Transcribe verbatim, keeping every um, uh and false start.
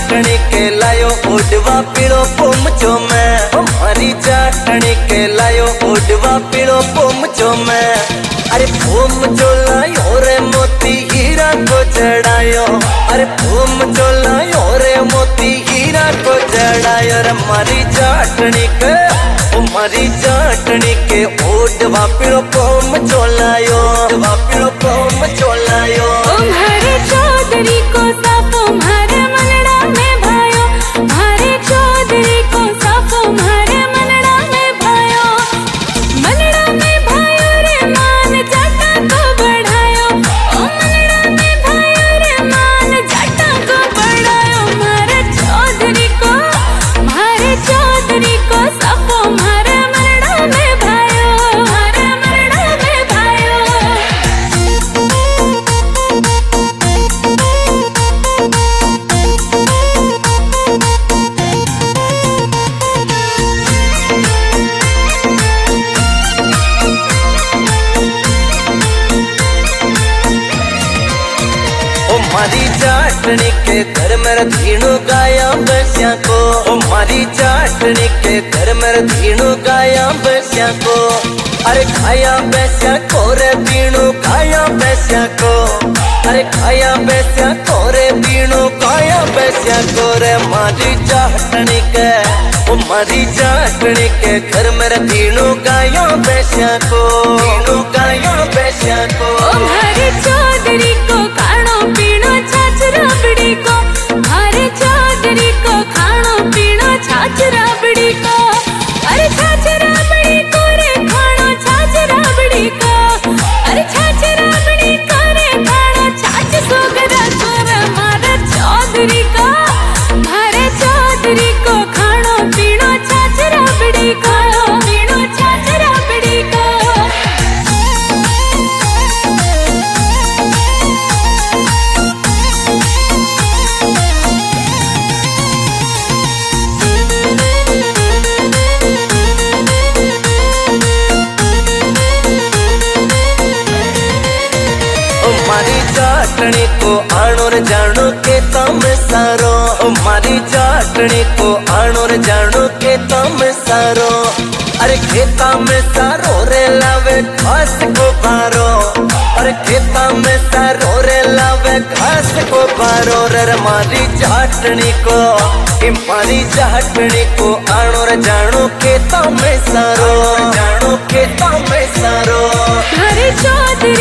चाटनी के लायो ओडवा पीड़ो पोमचो में, मारी चाटनी के लायो ओडवा पीड़ो पोमचो में। अरे पोमचो लायो रे मोती हीरा को जड़ायो, अरे पोमचो लायो रे मोती हीरा को जड़ायो रे मारी चाटनी के, मारी चाटनी के ओडवा पीड़ो पोमचो लायो, ओडवा पीड़ो पोमचो लायो। तुम्हारे चौधरी को साफो मारे मनड़ा में भायो, मारे चौधरी को साफो मारे मनड़ा में भायो, मनड़ा में भायो रे मान जाटा को बढ़ायो, ओ मनड़ा में भायो रे मान जाटा को बढ़ायो। मारे चौधरी को, मारे चौधरी को साफो मारे मनड़ा में भायो, मारे मनड़ा में भायो। मारी चाटनी के घर में धीणु गाया बस्या को, ओ मारी चाटनी के घर में धीणु गाया बस्या को। अरे खाया बैस्या को रे बीणु खाया बैस्या को, अरे खाया बैस्या को रे बीणु खाया बैस्या को रे मारी चाटनी के, ओ मारी चाटनी के घर में धीणु गाया बैस्या को, धीणु गाया बैस्या को। मारे चौधरी को खानो पीनो छाछ राबड़ी को, मारे चौधरी को खानो पीनो छाछ राबड़ी को, अरे छाछ राबड़ी को रे खानो छाछ राबड़ी को, अरे छाछ राबड़ी को रे खानो छाछ सोगरा को रे मारे चौधरी को, मारे चौधरी को खानो पीनो छाछ राबड़ी को, पीनो छाछ राबड़ी को। मारी चाटनी को आणो रे जानो के तम सारो, मारी चाटनी को आणो रे जानो के तम सारो। अरे खेता में सारो रे लावे घास को बारो, अरे खेता में सारो रे लावे घास को बारो रे मारी चाटनी को, मारी चाटनी को आणो रे जानो के तम सारो, जानो के तम सारो। मारे चौधरी